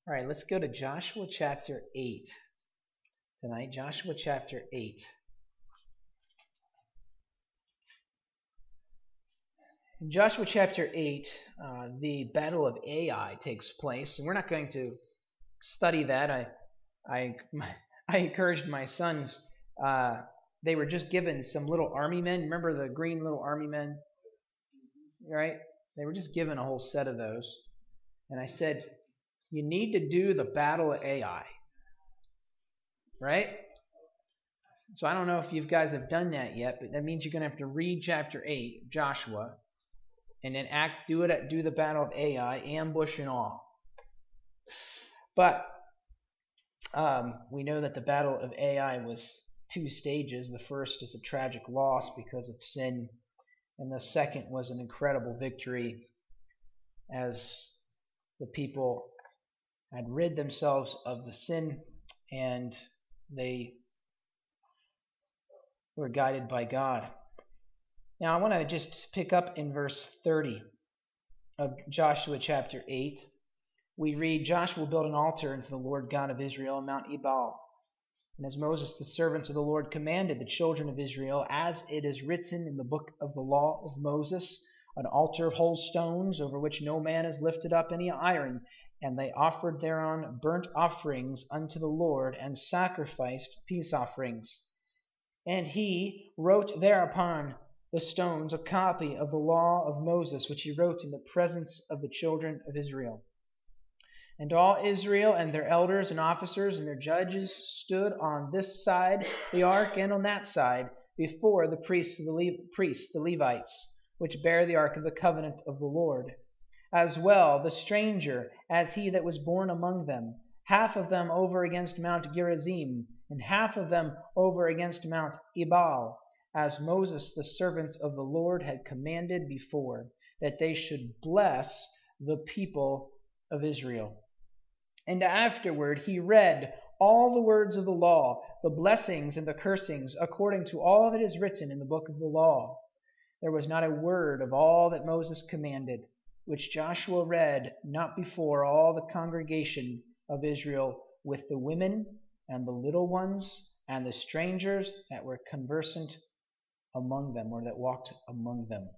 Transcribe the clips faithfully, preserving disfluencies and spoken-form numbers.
All right, let's go to Joshua chapter eight tonight. Joshua chapter eight. In Joshua chapter eight, uh, the Battle of Ai takes place, and we're not going to study that. I, I, I encouraged my sons. Uh, they were just given some little army men. Remember the green little army men, right? They were just given a whole set of those, and I said, you need to do the Battle of Ai, right? So I don't know if you guys have done that yet, but that means you're going to have to read chapter eight of Joshua, and then act, do it, do the Battle of Ai, ambush and all. But um, we know that the Battle of Ai was two stages. The first is a tragic loss because of sin, and the second was an incredible victory as the people had rid themselves of the sin, and they were guided by God. Now I want to just pick up in verse thirty of Joshua chapter eight. We read, Joshua built an altar unto the Lord God of Israel on Mount Ebal. And as Moses the servant of the Lord commanded the children of Israel, as it is written in the book of the law of Moses, an altar of whole stones, over which no man has lifted up any iron. And they offered thereon burnt offerings unto the Lord, and sacrificed peace offerings. And he wrote thereupon the stones a copy of the law of Moses, which he wrote in the presence of the children of Israel. And all Israel and their elders and officers and their judges stood on this side the ark and on that side before the priests, the Le- priests, the Levites, which bear the ark of the covenant of the Lord. As well the stranger as he that was born among them, half of them over against Mount Gerizim, and half of them over against Mount Ebal, as Moses the servant of the Lord had commanded before, that they should bless the people of Israel. And afterward he read all the words of the law, the blessings and the cursings, according to all that is written in the book of the law. There was not a word of all that Moses commanded, which Joshua read not before all the congregation of Israel, with the women and the little ones and the strangers that were conversant among them, or that walked among them.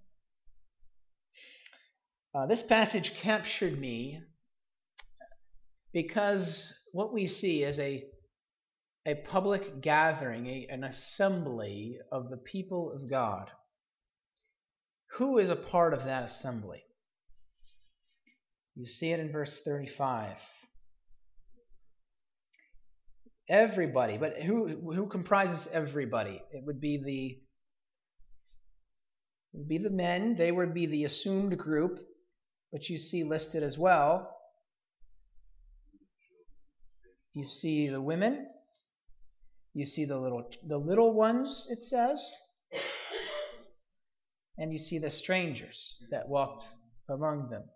Uh, this passage captured me because what we see is a, a public gathering, a, an assembly of the people of God. Who is a part of that assembly? You see it in verse thirty-five. Everybody, but who who comprises everybody? It would be the it would be the men. They would be the assumed group, but you see listed as well. You see the women. You see the little the little ones, it says. And you see the strangers that walked among them.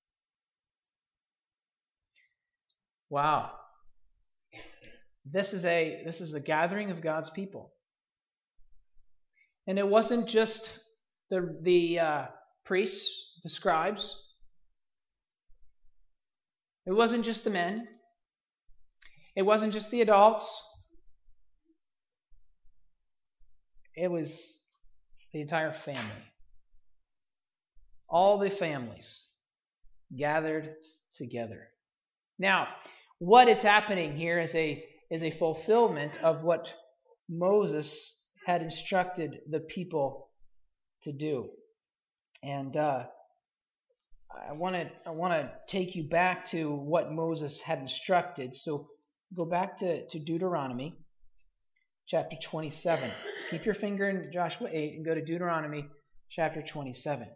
Wow. This is a this is the gathering of God's people. And it wasn't just the the uh, priests, the scribes. It wasn't just the men. It wasn't just the adults. It was the entire family. All the families gathered together. Now, what is happening here is a is a fulfillment of what Moses had instructed the people to do. And uh, I want to I want to take you back to what Moses had instructed. So go back to, to Deuteronomy chapter twenty-seven. Keep your finger in Joshua eight and go to Deuteronomy chapter twenty-seven.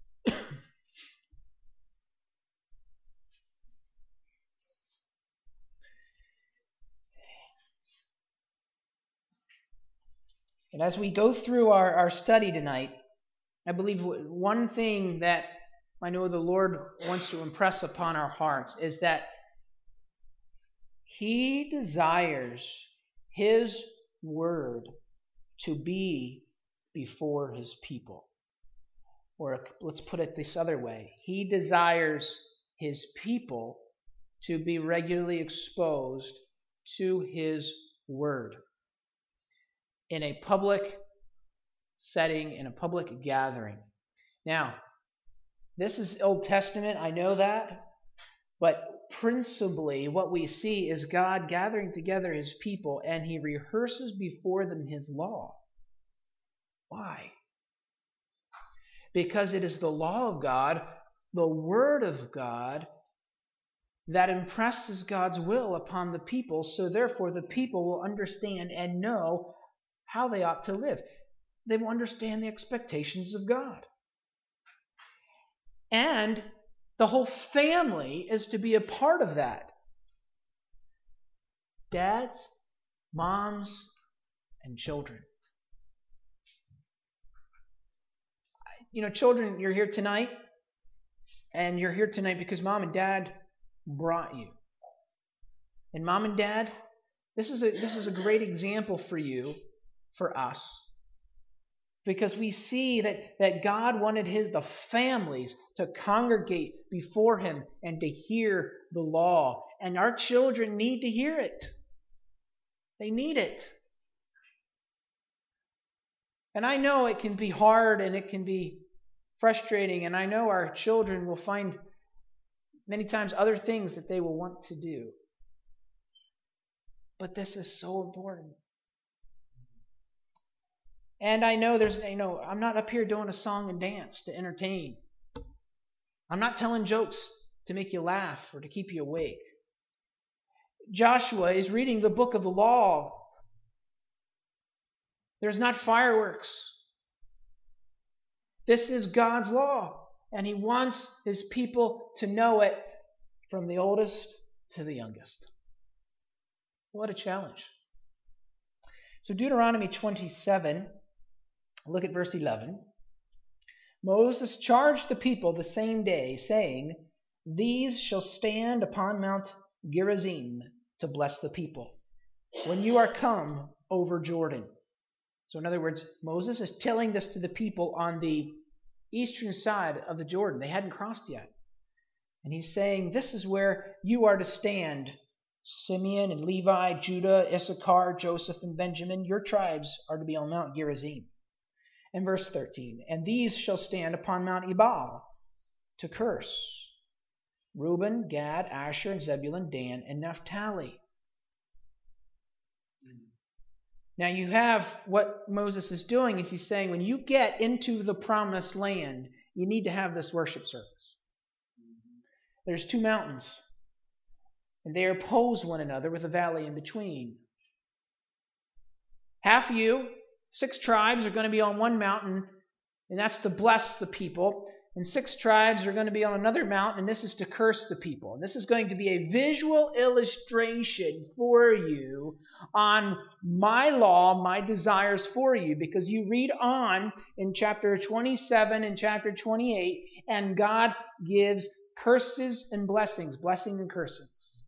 And as we go through our, our study tonight, I believe one thing that I know the Lord wants to impress upon our hearts is that He desires His word to be before His people. Or let's put it this other way. He desires His people to be regularly exposed to His Word in a public setting, in a public gathering. Now, this is Old Testament, I know that, but principally what we see is God gathering together His people, and He rehearses before them His law. Why? Because it is the law of God, the Word of God, that impresses God's will upon the people, so therefore the people will understand and know how they ought to live. They will understand the expectations of God. And the whole family is to be a part of that. Dads, moms, and children. You know, children, you're here tonight, and you're here tonight because mom and dad brought you. And mom and dad, this is a this is a great example for you, for us. Because we see that, that God wanted his the families to congregate before Him and to hear the law. And our children need to hear it. They need it. And I know it can be hard and it can be frustrating. And I know our children will find many times other things that they will want to do. But this is so important. And I know there's, you know, I'm not up here doing a song and dance to entertain. I'm not telling jokes to make you laugh or to keep you awake. Joshua is reading the book of the law. There's not fireworks. This is God's law, and He wants His people to know it from the oldest to the youngest. What a challenge. So Deuteronomy twenty-seven, look at verse eleven. Moses charged the people the same day, saying, "These shall stand upon Mount Gerizim to bless the people, when you are come over Jordan." So in other words, Moses is telling this to the people on the eastern side of the Jordan. They hadn't crossed yet. And he's saying, this is where you are to stand. Simeon and Levi, Judah, Issachar, Joseph, and Benjamin, your tribes are to be on Mount Gerizim. And verse thirteen, "And these shall stand upon Mount Ebal to curse. Reuben, Gad, Asher, and Zebulun, Dan, and Naphtali." Now you have what Moses is doing is he's saying when you get into the promised land, you need to have this worship service. There's two mountains, and they oppose one another with a valley in between. Half of you, six tribes, are going to be on one mountain, and that's to bless the people. And six tribes are going to be on another mountain, and this is to curse the people. And this is going to be a visual illustration for you on my law, my desires for you. Because you read on in chapter twenty-seven and chapter twenty-eight, and God gives curses and blessings, blessing and cursings.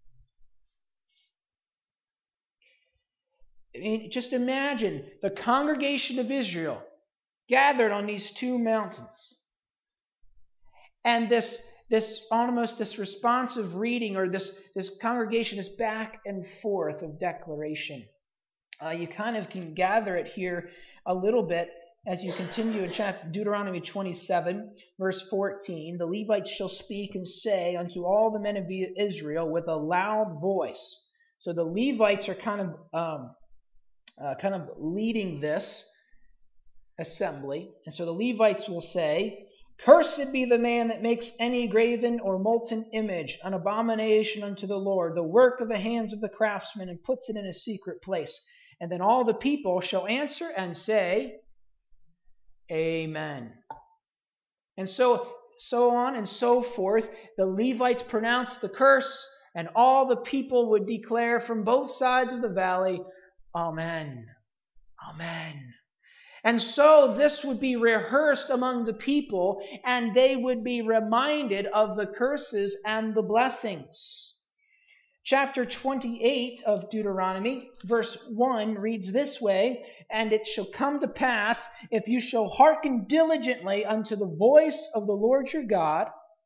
I mean, just imagine the congregation of Israel gathered on these two mountains. And this, this almost this responsive reading, or this, this congregation is back and forth of declaration. Uh, you kind of can gather it here a little bit as you continue in chapter Deuteronomy twenty-seven, verse fourteen. "The Levites shall speak and say unto all the men of Israel with a loud voice." So the Levites are kind of um, uh, kind of leading this assembly, and so the Levites will say, "Cursed be the man that makes any graven or molten image, an abomination unto the Lord, the work of the hands of the craftsman, and puts it in a secret place." And then all the people shall answer and say, "Amen." And so, so on and so forth. The Levites pronounced the curse, and all the people would declare from both sides of the valley, "Amen, Amen." And so this would be rehearsed among the people, and they would be reminded of the curses and the blessings. Chapter twenty-eight of Deuteronomy, verse one, reads this way, "And it shall come to pass, if you shall hearken diligently unto the voice of the Lord your God,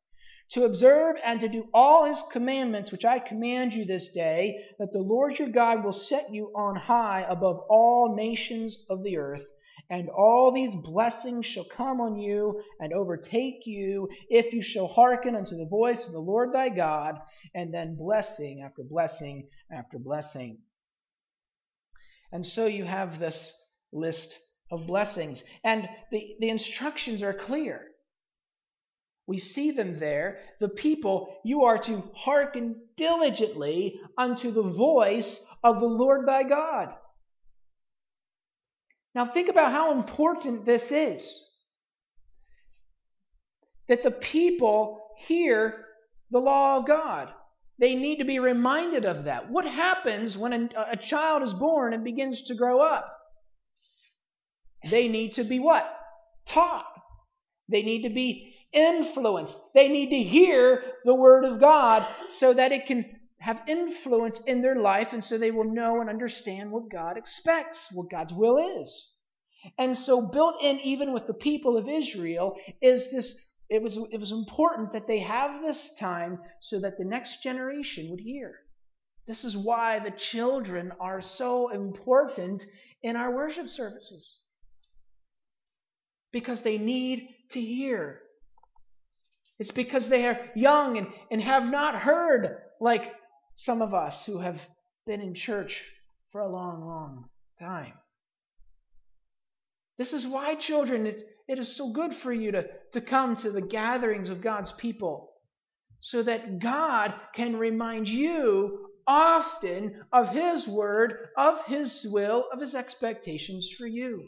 to observe and to do all his commandments, which I command you this day, that the Lord your God will set you on high above all nations of the earth. And all these blessings shall come on you and overtake you if you shall hearken unto the voice of the Lord thy God. And then blessing after blessing after blessing. And so you have this list of blessings. And the, the instructions are clear. We see them there. The people, you are to hearken diligently unto the voice of the Lord thy God. Now think about how important this is. That the people hear the law of God. They need to be reminded of that. What happens when a, a child is born and begins to grow up? They need to be what? Taught. They need to be influenced. They need to hear the Word of God so that it can have influence in their life, and so they will know and understand what God expects, what God's will is. And so built in even with the people of Israel is this, it was, it was important that they have this time so that the next generation would hear. This is why the children are so important in our worship services. Because they need to hear. It's because they are young and, and have not heard, like some of us who have been in church for a long, long time. This is why, children, it, it is so good for you to, to come to the gatherings of God's people, so that God can remind you often of His word, of His will, of His expectations for you.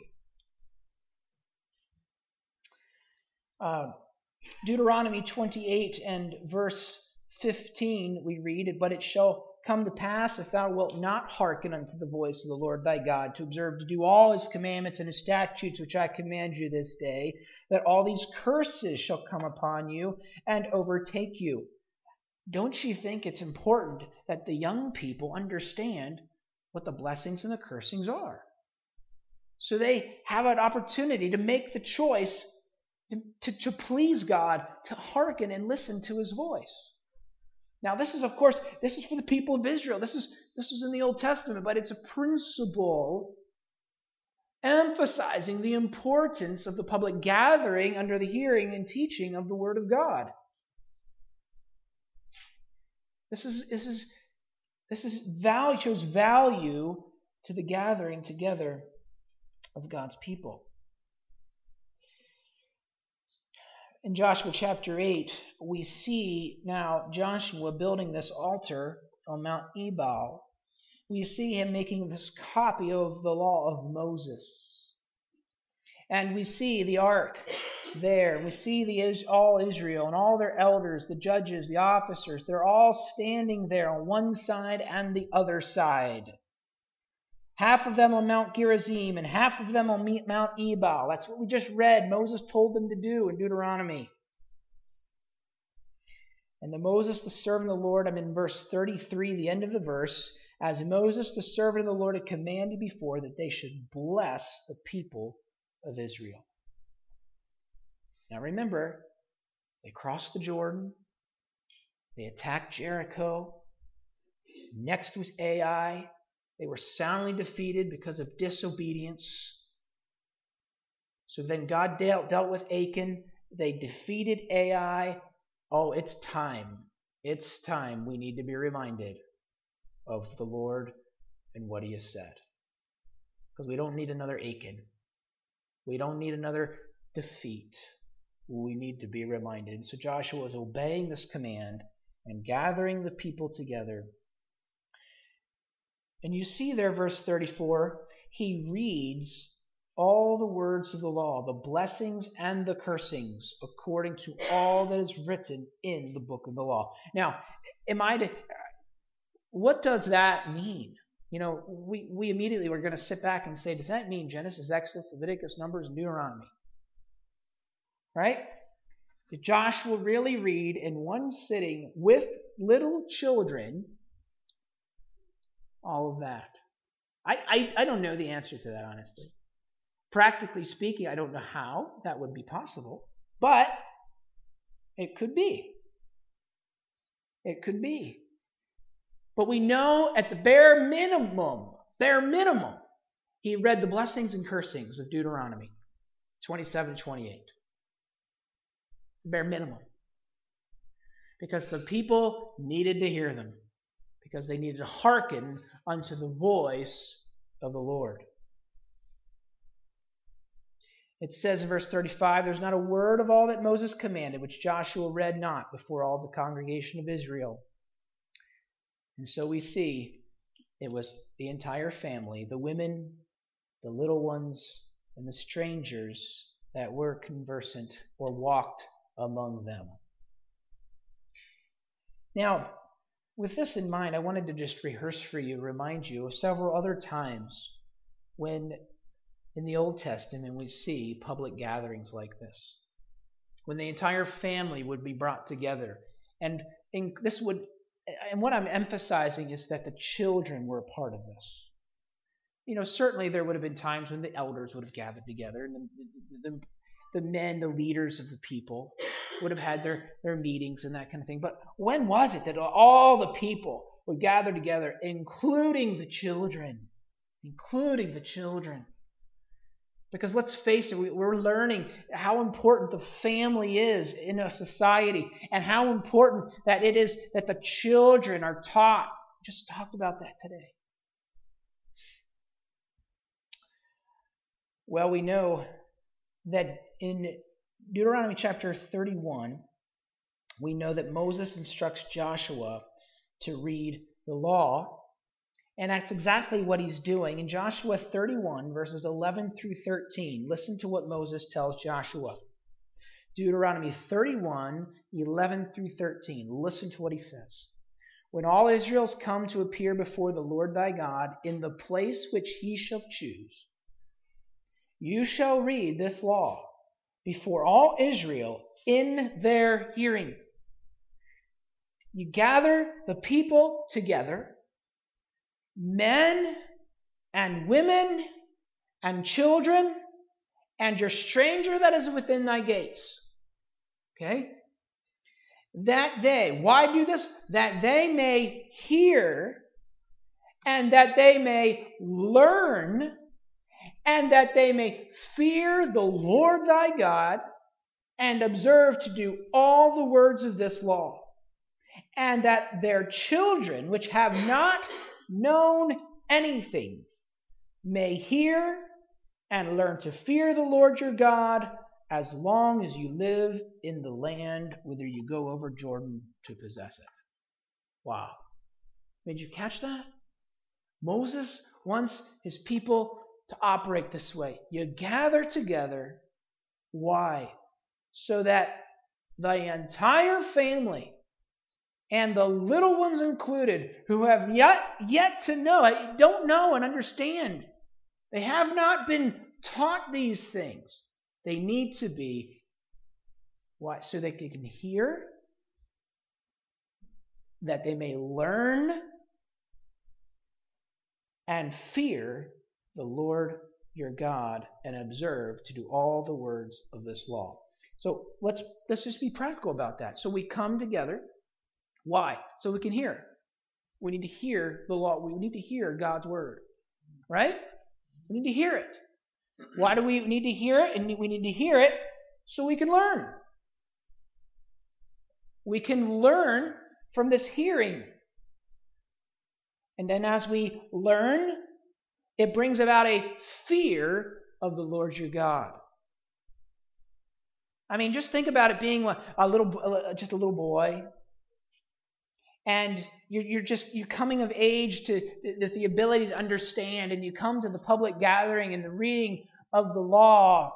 Uh, Deuteronomy twenty-eight and verse fifteen, we read, "But it shall come to pass, if thou wilt not hearken unto the voice of the Lord thy God, to observe to do all His commandments and His statutes which I command you this day, that all these curses shall come upon you and overtake you." Don't you think it's important that the young people understand what the blessings and the cursings are? So they have an opportunity to make the choice To, to, to please God, to hearken and listen to His voice. Now, this is, of course, this is for the people of Israel. This is, this is in the Old Testament, but it's a principle emphasizing the importance of the public gathering under the hearing and teaching of the Word of God. This is, this is, this is value, shows value to the gathering together of God's people. In Joshua chapter eight, we see now Joshua building this altar on Mount Ebal. We see him making this copy of the law of Moses. And we see the ark there. We see the all Israel and all their elders, the judges, the officers. They're all standing there on one side and the other side. Half of them on Mount Gerizim and half of them on Mount Ebal. That's what we just read. Moses told them to do in Deuteronomy. And the Moses, the servant of the Lord, I'm in verse thirty-three, the end of the verse. As Moses, the servant of the Lord, had commanded before, that they should bless the people of Israel. Now remember, they crossed the Jordan. They attacked Jericho. Next was Ai. They were soundly defeated because of disobedience. So then God dealt, dealt with Achan. They defeated Ai. Oh, it's time. It's time we need to be reminded of the Lord and what He has said. Because we don't need another Achan. We don't need another defeat. We need to be reminded. And so Joshua is obeying this command and gathering the people together. And you see there, verse thirty-four, he reads all the words of the law, the blessings and the cursings, according to all that is written in the book of the law. Now, am I to, what does that mean? You know, we, we immediately were going to sit back and say, does that mean Genesis, Exodus, Leviticus, Numbers, and Deuteronomy? Right? Did Joshua really read in one sitting with little children all of that? I, I, I don't know the answer to that, honestly. Practically speaking, I don't know how that would be possible, but it could be. It could be. But we know at the bare minimum, bare minimum, he read the blessings and cursings of Deuteronomy twenty-seven to twenty-eight. The bare minimum. Because the people needed to hear them. Because they needed to hearken unto the voice of the Lord. It says in verse thirty-five, there's not a word of all that Moses commanded, which Joshua read not before all the congregation of Israel. And so we see it was the entire family, the women, the little ones, and the strangers that were conversant or walked among them. Now, with this in mind, I wanted to just rehearse for you, remind you of several other times when in the Old Testament we see public gatherings like this, when the entire family would be brought together. And in, this would, and what I'm emphasizing is that the children were a part of this. You know, certainly there would have been times when the elders would have gathered together, and the, the, the men, the leaders of the people, would have had their, their meetings and that kind of thing. But when was it that all the people would gather together, including the children? Including the children. Because let's face it, we, we're learning how important the family is in a society, and how important that it is that the children are taught. We just talked about that today. Well, we know that in Deuteronomy chapter thirty-one, we know that Moses instructs Joshua to read the law. And that's exactly what he's doing. In Joshua thirty-one, verses eleven through thirteen, listen to what Moses tells Joshua. Deuteronomy thirty-one, eleven through thirteen. Listen to what he says. When all Israel's come to appear before the Lord thy God in the place which he shall choose, you shall read this law before all Israel in their hearing. You gather the people together, men and women and children, and your stranger that is within thy gates. Okay? That they, why do this? That they may hear, and that they may learn, and that they may fear the Lord thy God, and observe to do all the words of this law, and that their children, which have not known anything, may hear and learn to fear the Lord your God as long as you live in the land whither you go over Jordan to possess it. Wow. Did you catch that? Moses wants his people to operate this way. You gather together. Why? So that the entire family, and the little ones included, who have yet, yet to know, don't know and understand. They have not been taught these things. They need to be. Why? So they can hear, that they may learn and fear the Lord your God, and observe to do all the words of this law. So let's let's just be practical about that. So we come together. Why? So we can hear. We need to hear the law. We need to hear God's word. Right? We need to hear it. Why do we need to hear it? And we need to hear it so we can learn. We can learn from this hearing. And then as we learn, it brings about a fear of the Lord your God. I mean, just think about it being a little, just a little boy. And you're, you're just, you're coming of age to the, the ability to understand, and you come to the public gathering and the reading of the law.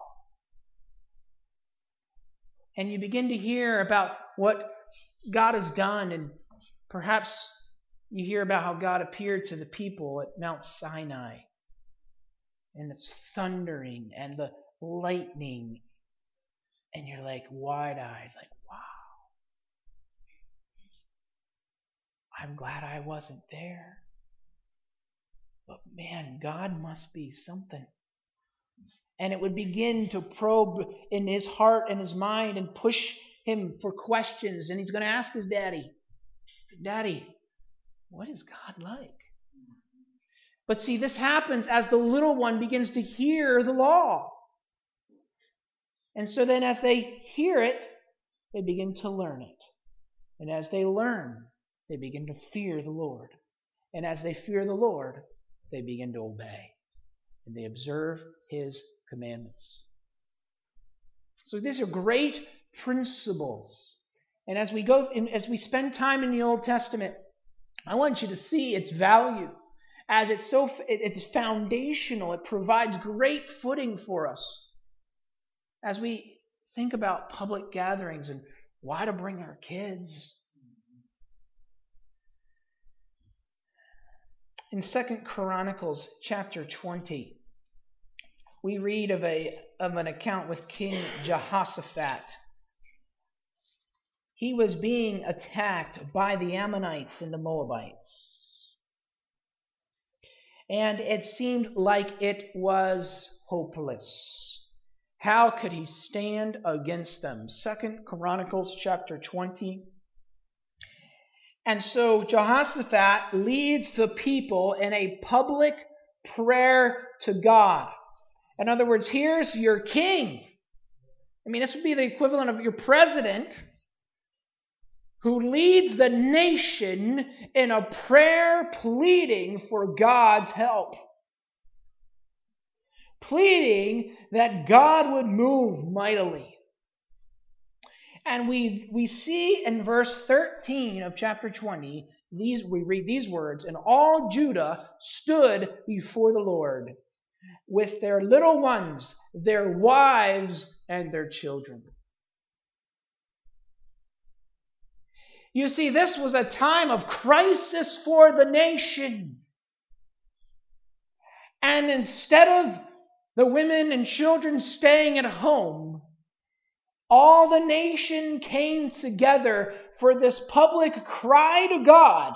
And you begin to hear about what God has done, and perhaps you hear about how God appeared to the people at Mount Sinai. And it's thundering and the lightning. And you're like wide-eyed, like, wow. I'm glad I wasn't there. But man, God must be something. And it would begin to probe in his heart and his mind and push him for questions. And he's going to ask his daddy. Daddy, what is God like? But see, this happens as the little one begins to hear the law. And so then as they hear it, they begin to learn it. And as they learn, they begin to fear the Lord. And as they fear the Lord, they begin to obey. And they observe His commandments. So these are great principles. And as we go, as we spend time in the Old Testament, I want you to see its value. As it's so, it's foundational. It provides great footing for us. As we think about public gatherings and why to bring our kids. In Second Chronicles chapter twenty, we read of a of an account with King Jehoshaphat. He was being attacked by the Ammonites and the Moabites. And it seemed like it was hopeless. How could he stand against them? Second Chronicles chapter twenty. And so Jehoshaphat leads the people in a public prayer to God. In other words, here's your king. I mean, this would be the equivalent of your president who leads the nation in a prayer pleading for God's help. Pleading that God would move mightily. And we, we see in verse thirteen of chapter twenty, these, we read these words, "And all Judah stood before the Lord, with their little ones, their wives, and their children." You see, this was a time of crisis for the nation. And instead of the women and children staying at home, all the nation came together for this public cry to God.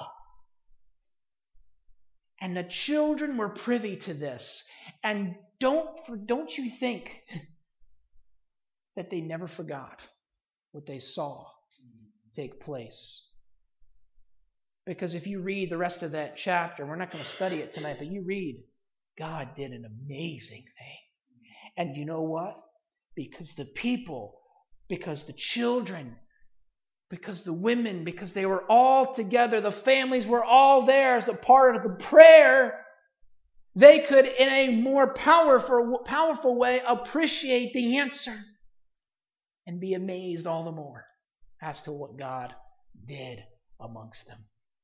And the children were privy to this. And don't, don't you think that they never forgot what they saw take place? Because if you read the rest of that chapter, we're not going to study it tonight, but you read, God did an amazing thing. And you know what? Because the people, because the children, because the women, because they were all together, the families were all there as a part of the prayer, they could, in a more powerful, powerful way, appreciate the answer and be amazed all the more as to what God did amongst them.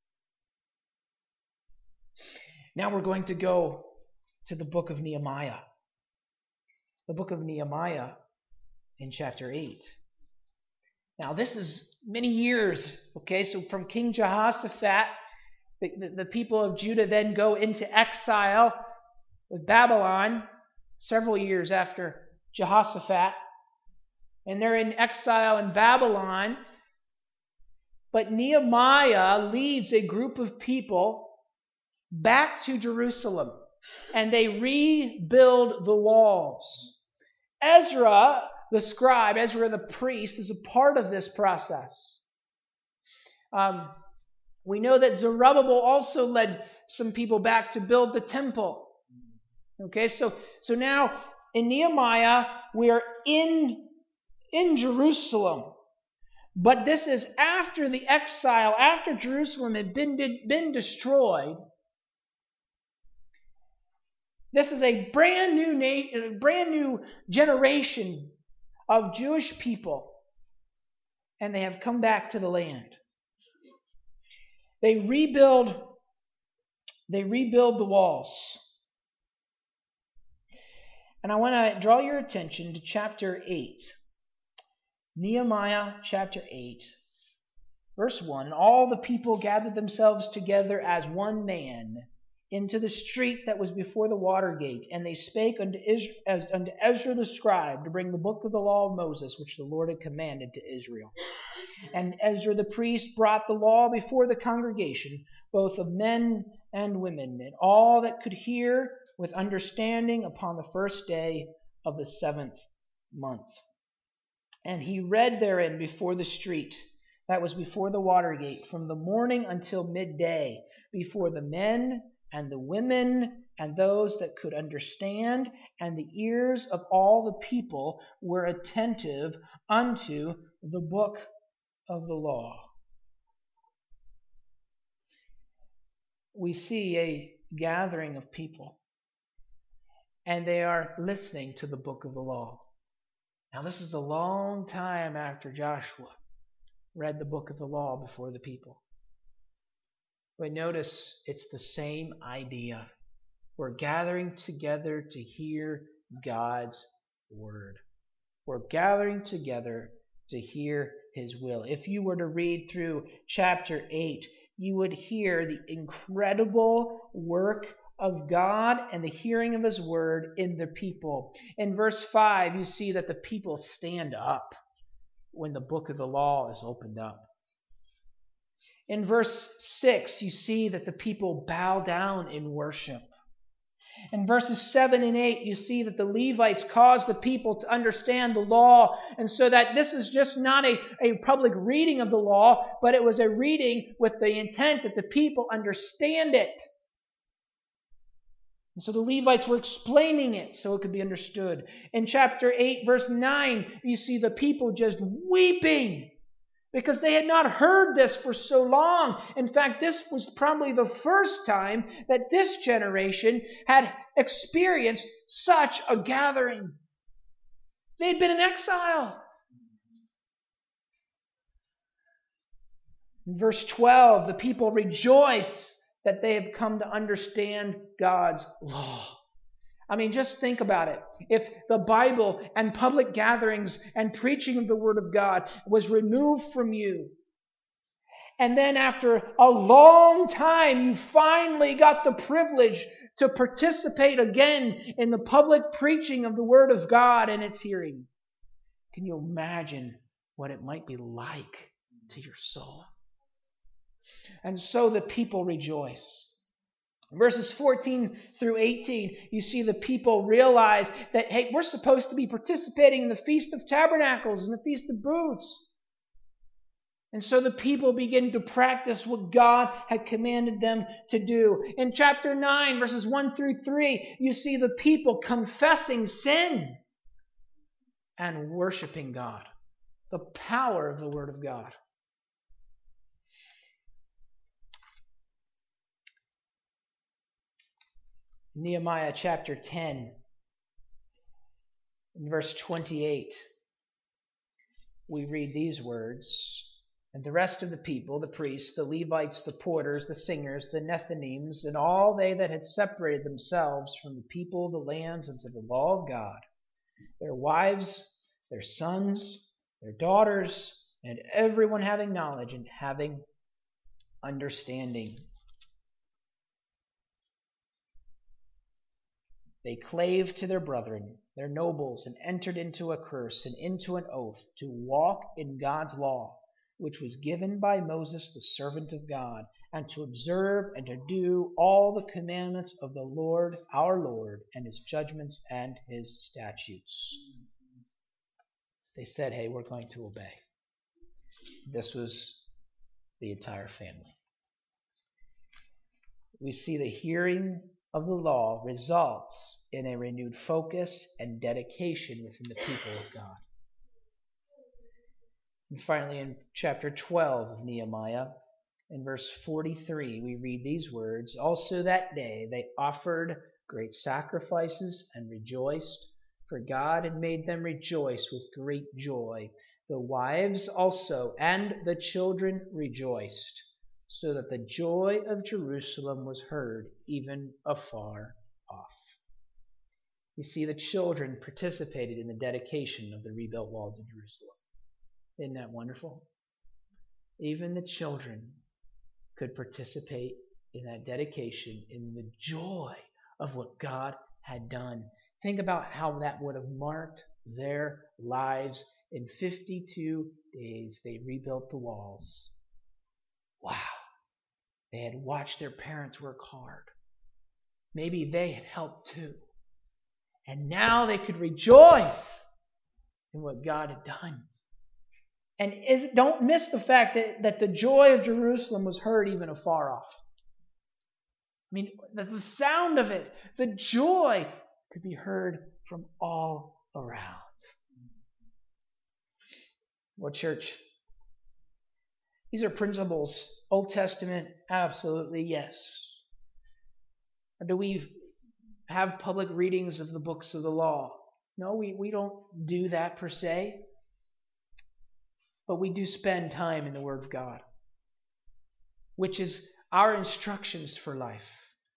Now we're going to go to the book of Nehemiah. The book of Nehemiah in chapter eight. Now this is many years, okay? So from King Jehoshaphat, the, the, the people of Judah then go into exile with Babylon several years after Jehoshaphat. And they're in exile in Babylon. But Nehemiah leads a group of people back to Jerusalem. And they rebuild the walls. Ezra, the scribe, Ezra the priest, is a part of this process. Um, we know that Zerubbabel also led some people back to build the temple. Okay, so, so now in Nehemiah, we are in, in Jerusalem. But this is after the exile, after Jerusalem had been, been destroyed. This is a brand new na- brand new generation of Jewish people, and they have come back to the land. They rebuild, they rebuild the walls. And I want to draw your attention to chapter eight. Nehemiah chapter eight, verse one. All the people gathered themselves together as one man into the street that was before the water gate, and they spake unto, Israel, as, unto Ezra the scribe to bring the book of the law of Moses, which the Lord had commanded to Israel. And Ezra the priest brought the law before the congregation, both of men and women, and all that could hear with understanding upon the first day of the seventh month. And he read therein before the street That was before the Watergate, from the morning until midday, before the men and the women and those that could understand, and the ears of all the people were attentive unto the book of the law. We see a gathering of people, and they are listening to the book of the law. Now, this is a long time after Joshua read the book of the law before the people. But notice it's the same idea. We're gathering together to hear God's word. We're gathering together to hear His will. If you were to read through chapter eight, you would hear the incredible work of God and the hearing of His word in the people. In verse five, you see that the people stand up when the book of the law is opened up. In verse six, you see that the people bow down in worship. In verses seven and eight, you see that the Levites caused the people to understand the law, and so that this is just not a, a public reading of the law, but it was a reading with the intent that the people understand it. And so the Levites were explaining it so it could be understood. In chapter eight, verse nine, you see the people just weeping because they had not heard this for so long. In fact, this was probably the first time that this generation had experienced such a gathering. They'd been in exile. In verse twelve, the people rejoice that they have come to understand God's law. I mean, just think about it. If the Bible and public gatherings and preaching of the Word of God was removed from you, and then after a long time you finally got the privilege to participate again in the public preaching of the Word of God and its hearing, can you imagine what it might be like to your soul? And so the people rejoice. Verses fourteen through eighteen, you see the people realize that, hey, we're supposed to be participating in the Feast of Tabernacles and the Feast of Booths. And so the people begin to practice what God had commanded them to do. In chapter nine, verses one through three, you see the people confessing sin and worshiping God. The power of the Word of God. Nehemiah chapter ten, in verse twenty-eight, we read these words. And the rest of the people, the priests, the Levites, the porters, the singers, the Nethinims, and all they that had separated themselves from the people of the lands unto the law of God, their wives, their sons, their daughters, and everyone having knowledge and having understanding. They clave to their brethren, their nobles, and entered into a curse and into an oath to walk in God's law, which was given by Moses the servant of God, and to observe and to do all the commandments of the Lord our Lord, and His judgments and His statutes. They said, hey, we're going to obey. This was the entire family. We see the hearing of the law results in a renewed focus and dedication within the people of God. And finally, in chapter twelve of Nehemiah, in verse forty-three, we read these words, Also that day they offered great sacrifices and rejoiced, for God had made them rejoice with great joy. The wives also and the children rejoiced, so that the joy of Jerusalem was heard even afar off. You see, the children participated in the dedication of the rebuilt walls of Jerusalem. Isn't that wonderful? Even the children could participate in that dedication, in the joy of what God had done. Think about how that would have marked their lives. In fifty-two days, they rebuilt the walls. Wow. They had watched their parents work hard. Maybe they had helped too. And now they could rejoice in what God had done. And is, don't miss the fact that, that the joy of Jerusalem was heard even afar off. I mean, the, the sound of it, the joy could be heard from all around. Well, church, these are principles. Old Testament, absolutely yes. Or do we have public readings of the books of the law? No, we, we don't do that per se. But we do spend time in the Word of God, which is our instructions for life.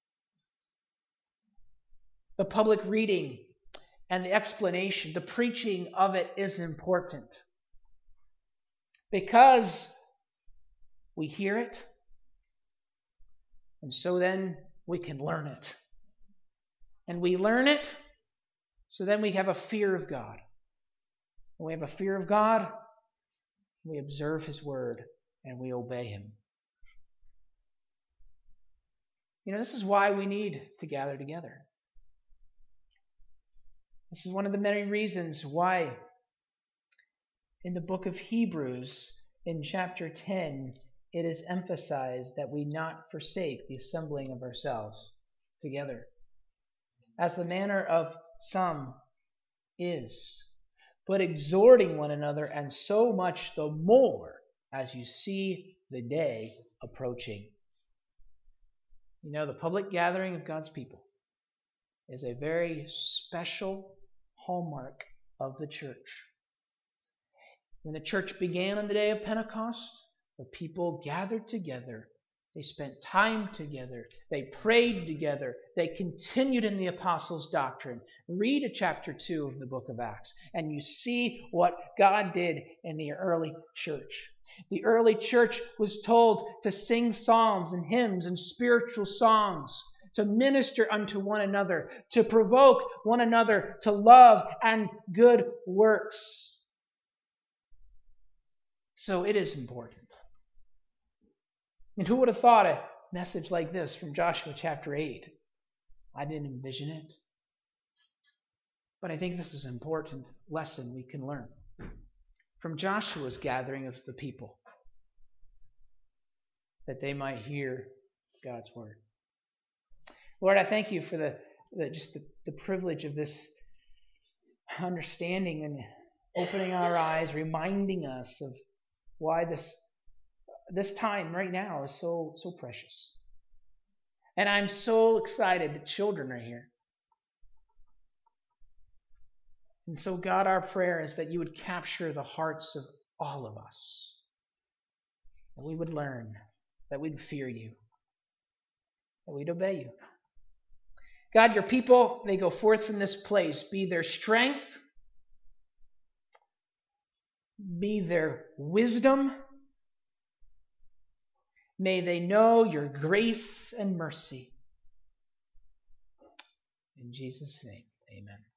The public reading and the explanation, the preaching of it is important. Because we hear it, and so then we can learn it. And we learn it, so then we have a fear of God. When we have a fear of God, we observe His word and we obey Him. You know, this is why we need to gather together. This is one of the many reasons why in the book of Hebrews, in chapter ten, it is emphasized that we not forsake the assembling of ourselves together, as the manner of some is, but exhorting one another, and so much the more as you see the day approaching. You know, the public gathering of God's people is a very special hallmark of the church. When the church began on the day of Pentecost, the people gathered together. They spent time together. They prayed together. They continued in the apostles' doctrine. Read a chapter two of the book of Acts, and you see what God did in the early church. The early church was told to sing psalms and hymns and spiritual songs, to minister unto one another, to provoke one another to love and good works. So it is important. And who would have thought a message like this from Joshua chapter eight? I didn't envision it. But I think this is an important lesson we can learn from Joshua's gathering of the people, that they might hear God's word. Lord, I thank you for the, the just the, the privilege of this understanding and opening our eyes, reminding us of why this This time right now is so so precious. And I'm so excited that children are here. And so, God, our prayer is that you would capture the hearts of all of us. That we would learn, that we'd fear you, that we'd obey you. God, your people, they go forth from this place. Be their strength, be their wisdom. May they know your grace and mercy. In Jesus' name, amen.